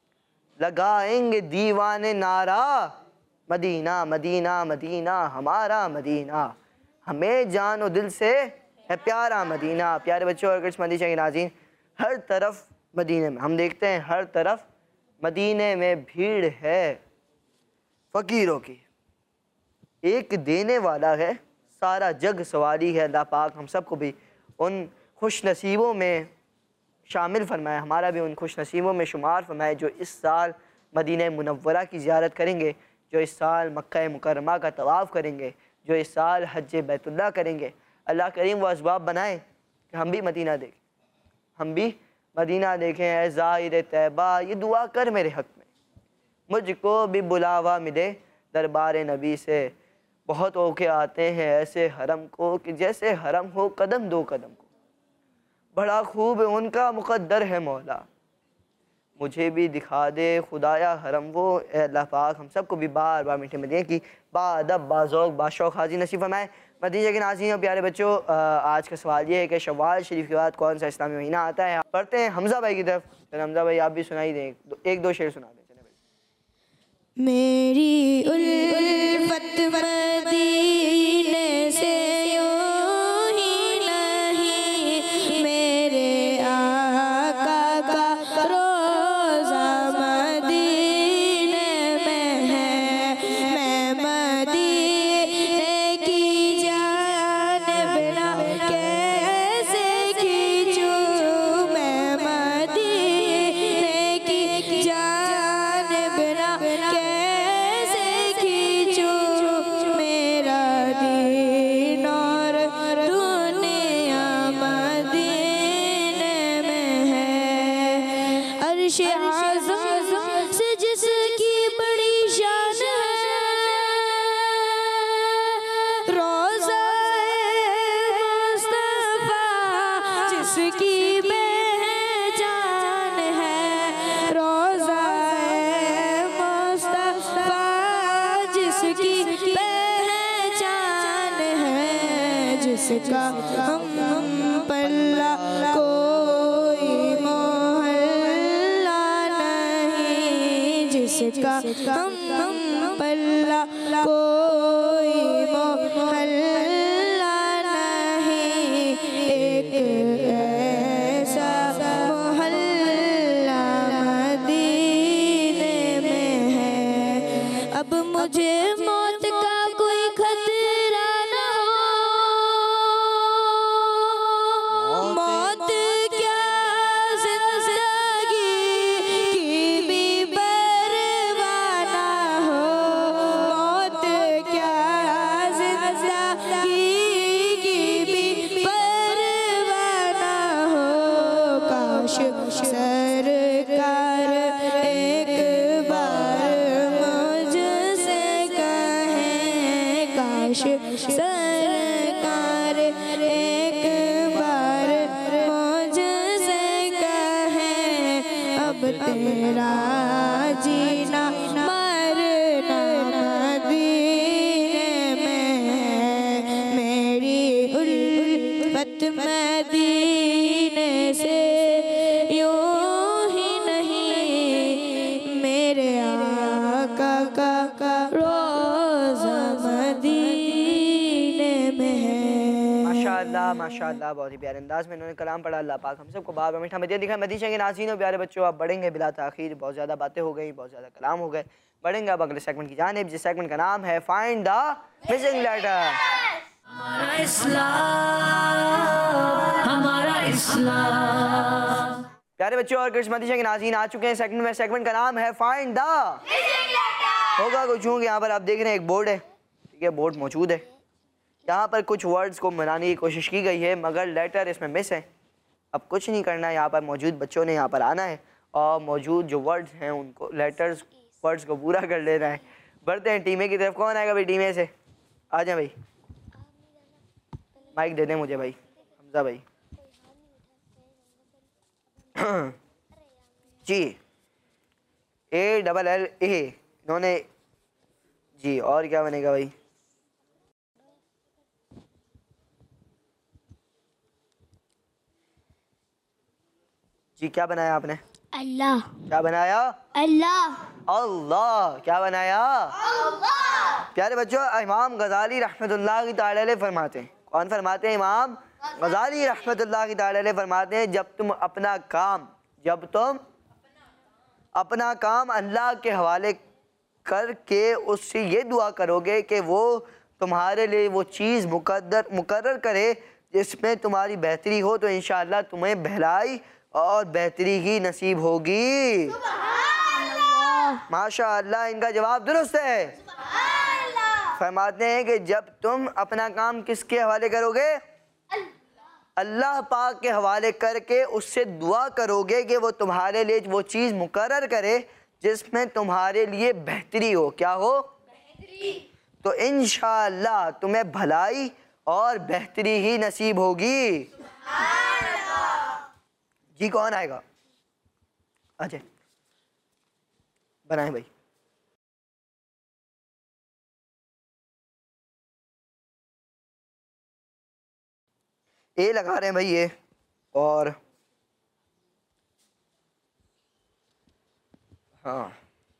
लगाएंगे दीवाने नारा। मदीना मदीना मदीना हमारा मदीना, हमें जान और दिल से है प्यारा मदीना। प्यारे बच्चों और कुछ मदीना के नाज़रीन, हर तरफ मदीने में हम देखते हैं, हर तरफ मदीने में भीड़ है फ़कीरों की। एक देने वाला है, सारा जग सवारी है। अल्लाह पाक हम सबको भी उन खुश नसीबों में शामिल फरमाए, हमारा भी उन खुश नसीबों में शुमार फरमाए जो इस साल मदीने मुनव्वरा की ज़ियारत करेंगे, जो इस साल मक्का मुकर्रमा का तवाफ़ करेंगे, जो इस साल हज बैतुल्लाह करेंगे। अल्लाह करीम वो असबाब बनाए कि हम भी मदीना देखें, हम भी मदीना देखें। ऐ ज़ाहिर तैबा, ये दुआ कर मेरे हक़ में, मुझको भी बुलावा मिले दरबार नबी से। बहुत औके आते हैं ऐसे हरम को कि जैसे हरम हो कदम दो कदम को, बड़ा खूब उनका मुक़द्दर है मौला, मुझे भी दिखा दे खुदाया हरम वो। अल्लाह पाक हम सबको भी बार बार मीठे मदीने की बाअदब, बाज़ौक़, बाशौक़ हाज़ी नसीब फरमाए। मदीने के नाज़रीन और प्यारे बच्चों, आज का सवाल ये है कि शव्वाल शरीफ के बाद कौन सा इस्लामी महीना आता है। पढ़ते हैं हमज़ा भाई की तरफ। चलो हमज़ा भाई आप भी सुनाई दें, एक दो शेर सुना दें। चले भाई। मेरी उल्फत मदीने से यूं ही नहीं, मेरे आका का रोज़ा मदीने में है। मैं मदीने की जानिब ना कैसे खींचूं, मैं मदीने की जानिब ना कैसे खींचूं। मेरा दीन और दुनिया मदीने में है। अर्श आज़म से जिसकी बड़ी शान है, रोज़ा मुस्तफ़ा जिसकी पहचान है। रोज़ा मुस्तफ़ा जिसकी पहचान है, जिसका हम पल्ला कोई मोहल्ला नहीं, जिसका हम पल्ला कोई मोहल्ला नहीं। एक ऐसा मोहल्ला मदीने में है। अब मुझे मौत का कोई खतरा न हो, मौत क्या जिंदगी की भी परवाह न हो। मौत क्या जिंदगी की भी परवाह न हो। काश सरकार एक बार मुझसे कहें, काश सरकार एक बार मुझसे कहें, अब तेरा जीना मरना मदीने में है। मेरी उल्फत मदीने से यूं ही नहीं, मेरे आका का रोज़ा मदीने में है। माशाअल्लाह माशाअल्लाह, बहुत ही प्यारे अंदाज में इन्होंने कलाम पढ़ा। अल्लाह पाक हम सबको बार बार मीठा मदीना दिखाए। मदीना के नाज़रीन और प्यारे बच्चों, आप बढ़ेंगे बिला ताख़ीर। बहुत ज़्यादा बातें हो गई, बहुत ज़्यादा कलाम हो गए, बढ़ेंगे अब अगले सेगमेंट की जानिब, जिस सेगमेंट का नाम है फाइंड द मिसिंग लेटर। हमारा इस्लाम, हमारा इस्लाम। प्यारे बच्चों और क्रिस मदीना के नाज़रीन आ चुके हैं सेगमेंट में। सेगमेंट का नाम है फाइंड द मिसिंग लेटर। होगा कुछ यूँ, यहाँ पर आप देख रहे हैं एक बोर्ड है, ठीक है, बोर्ड मौजूद है। यहाँ पर कुछ वर्ड्स को बनाने की कोशिश की गई है मगर लेटर इसमें मिस है। अब कुछ नहीं करना है, यहाँ पर मौजूद बच्चों ने यहाँ पर आना है और मौजूद जो वर्ड्स हैं उनको लेटर्स वर्ड्स को पूरा कर लेना है। बढ़ते हैं टीम ए की तरफ। कौन आएगा भाई टीम ए से? आ जाए भाई, माइक दे दें मुझे भाई, हमजा भाई। जी, ए डबल एल ए इन्होंने जी, और क्या बनेगा भाई? जी, क्या बनाया आपने? अल्लाह। क्या बनाया? अल्लाह। अल्लाह। क्या बनाया? अल्लाह। प्यारे बच्चों, इमाम गज़ाली रहमतुल्लाह की ताला अलैह फरमाते हैं, कौन फरमाते हैं? इमाम गज़ाली रहमतुल्लाह की ताला अलैह फरमाते हैं, जब तुम अपना काम जब तुम अपना काम अल्लाह के हवाले करके उससे ये दुआ करोगे कि वो तुम्हारे लिए वो चीज़ मुकद्दर मुकर्रर करे जिसमें तुम्हारी बेहतरी हो, तो इंशाअल्लाह तुम्हें भलाई और बेहतरी ही नसीब होगी। माशाअल्लाह, इनका जवाब दुरुस्त है। फरमाते हैं कि जब तुम अपना काम किसके हवाले करोगे? अल्लाह पाक के हवाले करके उससे दुआ करोगे कि वो तुम्हारे लिए वो चीज़ मुकर्रर करे जिसमें तुम्हारे लिए बेहतरी हो। क्या हो? बेहतरी। तो इंशाअल्लाह तुम्हें भलाई और बेहतरी ही नसीब होगी। जी, कौन आएगा? अजय बनाए भाई। ए लगा रहे हैं भाई ये, और हाँ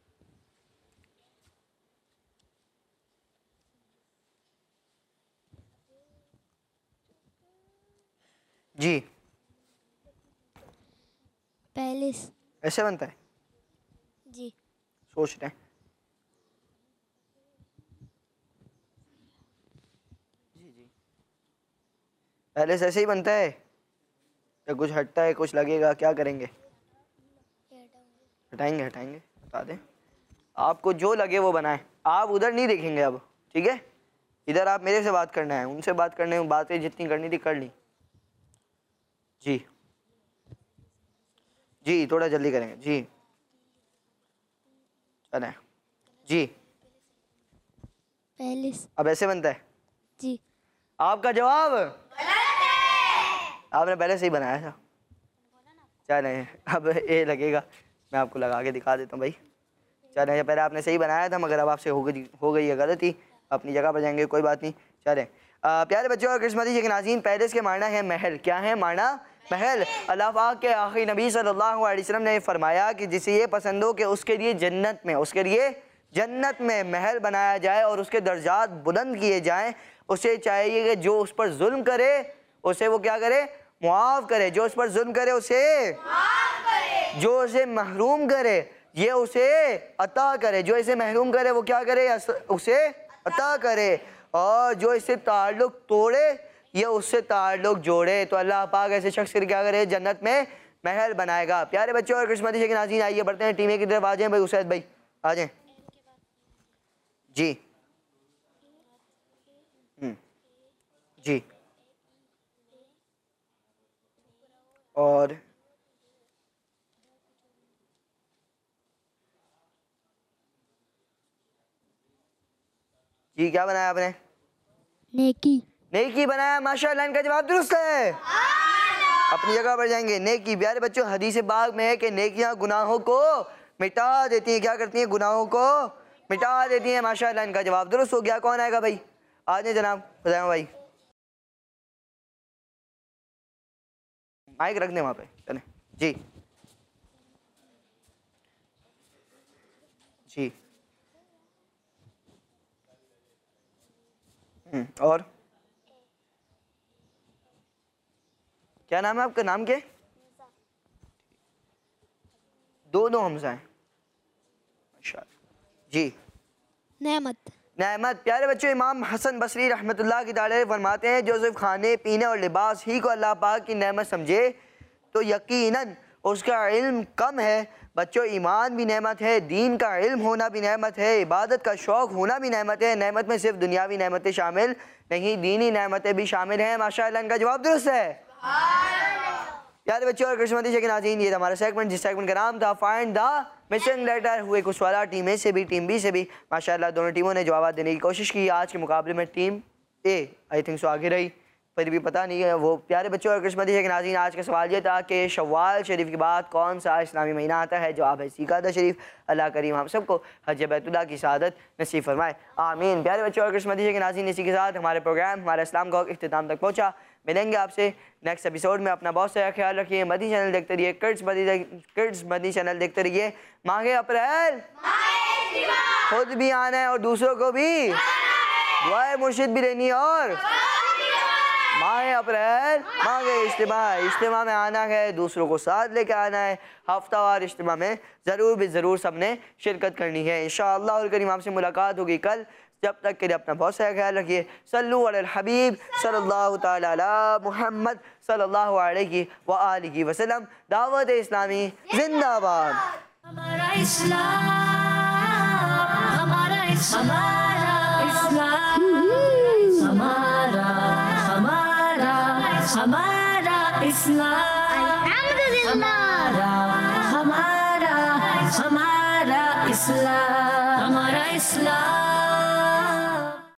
जी, पहले ऐसे बनता है। जी, सोच रहे हैं। जी जी, पहले से ऐसे ही बनता है या कुछ हटता है, कुछ लगेगा? क्या करेंगे? हटाएंगे हटाएंगे बता दें, आपको जो लगे वो बनाएं। आप उधर नहीं देखेंगे अब, ठीक है? इधर आप मेरे से बात करना है, उनसे बात करने में बातें जितनी करनी थी कर ली। जी जी, थोड़ा जल्दी करेंगे जी, चलें जी। पहले अब ऐसे बनता है जी। आपका जवाब आपने पहले से ही बनाया था। चलें, अब ए लगेगा, मैं आपको लगा के दिखा देता हूँ भाई। चलें, पहले आपने सही बनाया था मगर अब आपसे हो गई हो गई है गलती, अपनी जगह पर जाएंगे, कोई बात नहीं। चलें, प्यारे बच्चों और क्रिसमती के नाज़रीन, पहले इसके माना है महल। क्या है माना? महल। अल्लाह पाक के आखिरी नबी सल्लल्लाहु अलैहि वसल्लम ने फरमाया कि जिसे ये पसंद हो कि उसके लिए जन्नत में उसके लिए जन्नत में महल बनाया जाए और उसके दर्जात बुलंद किए जाएं, उसे चाहिए कि जो उस पर जुल्म करे उसे वो क्या करे? मुआफ़ करे। जो उस पर जुल्म करे उसे मुआफ़ करे। जो उसे महरूम करे ये उसे अता करे। जो इसे महरूम करे वो क्या करे? उसे अता करे। और जो इससे ताल्लुक़ तोड़े ये उससे ताल्लुक़ जोड़े। तो अल्लाह पाक ऐसे शख्स से क्या करे? जन्नत में महल बनाएगा। प्यारे बच्चों और क्रिसमती के नाज़रीन, आइए बढ़ते हैं टीम ए की तरफ। आ जाएं भाई, उसैद भाई आ जाएं जी। हम्म जी, और जी क्या बनाया आपने? नेकी। नेकी बनाया, माशाअल्लाह, इनका जवाब दुरुस्त है। अपनी जगह पर जाएंगे। नेकी, प्यारे बच्चों, हदीस पाक में है कि नेकियां गुनाहों को मिटा देती हैं। क्या करती हैं? गुनाहों को मिटा देती हैं। माशाअल्लाह, इनका जवाब दुरुस्त हो गया। कौन आएगा भाई? आ जाए जनाब, बताएं भाई। माइक रख दें वहाँ पे, चलें जी जी। हम्म और क्या नाम है आपका? नाम क्या है? दोनों हमजा हैं माशाअल्लाह जी। नेमत। नेमत। प्यारे बच्चों, इमाम हसन बसरी रहमतुल्लाह की तारीफ फरमाते हैं जो सिर्फ खाने पीने और लिबास ही को अल्लाह पाक की नेमत समझे तो यकीनन उसका इल्म कम है। बच्चों, ईमान भी नेमत है, दीन का इल्म होना भी नेमत है, इबादत का शौक़ होना भी नेमत है। नेमत में सिर्फ दुनियावी नेमतें शामिल नहीं, दीनी नेमतें भी शामिल हैं। माशाअल्लाह, इनका जवाब दुरुस्त है। प्यारे बच्चों और कृष्णमती के नाज़रीन, ये हमारा सेगमेंट जिस सेगमेंट का नाम था फाइंड द मिसिंग लेटर। हुए कुछ सवाल टीम ए से भी टीम बी से भी। माशाअल्लाह दोनों टीमों ने जवाब देने की कोशिश की। आज के मुकाबले में team A I think so आगे रही, फिर भी पता नहीं है वो। प्यारे बच्चों और कृष्णमती के नाज़रीन, आज का सवाल ये था कि शव्वाल शरीफ के बाद कौन सा इस्लामी महीना आता है? जवाब है ज़िकादा शरीफ। अल्लाह करीम हम सबको हज बैतुल्लाह की सआदत नसीब फरमाए, आमीन। प्यारे बच्चों और कृष्णमती के नाज़रीन, इसी के साथ हमारे प्रोग्राम हमारा इस्लाम का इख्तिताम तक पहुँचा। मिलेंगे आपसे नेक्स्ट एपिसोड में। अपना बहुत सारा ख्याल रखिए। मदनी चैनल देखते रहिए, kids Madani kids Madani channel देखते रहिए। मांगे अप्रैल, खुद भी आना है और दूसरों को भी दुआए मुर्शिद भी लेनी है। और माहे अप्रैल मांगे इज्तिमा, इज्तिमा में आना है, दूसरों को साथ लेकर आना है। हफ्तावार इज्तिमा में ज़रूर भी ज़रूर सबने शिरकत करनी है इंशाअल्लाह। और करीम आपसे मुलाकात होगी कल। जब तक के लिए अपना बहुत सारा ख्याल रखिए। सल्लु अलल हबीब सल्लल्लाहु तआला अला मुहम्मद सल्लल्लाहु अलैहि व आलिहि वसल्लम। दावत इस्लामी जिंदाबाद। हमारा इस्लाम, हमारा इस्लाम, हमारा हमारा हमारा इस्लाम, हमारा हमारा हमारा इस्लाम, हमारा इस्लाम।